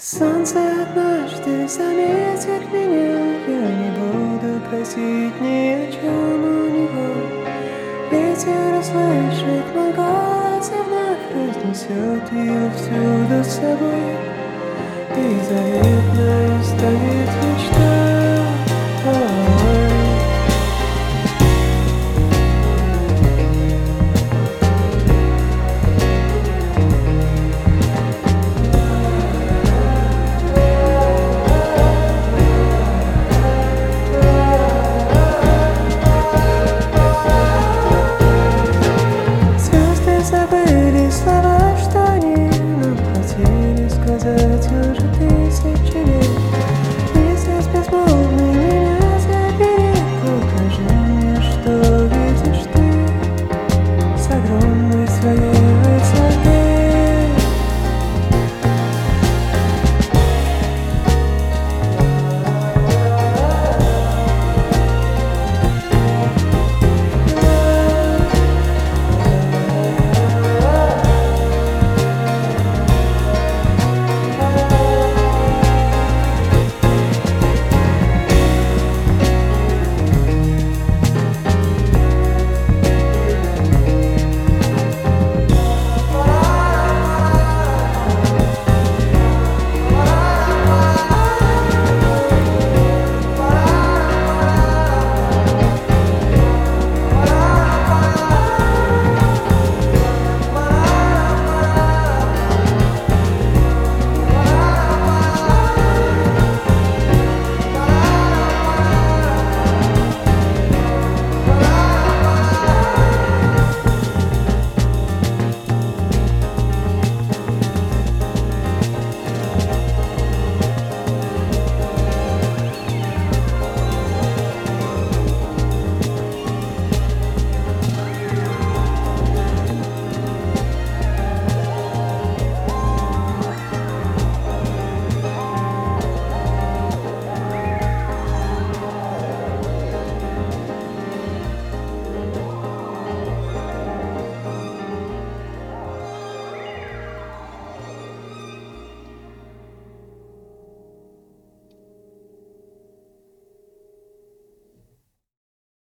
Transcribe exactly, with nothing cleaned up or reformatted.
Солнце однажды заметит меня, я не буду просить ни о чем у него. Ветер услышит мой голос и вновь разнесет ее всюду с собой. И заветной станет мечта. Забыли слова, что они нам хотели сказать уже тысячи лет.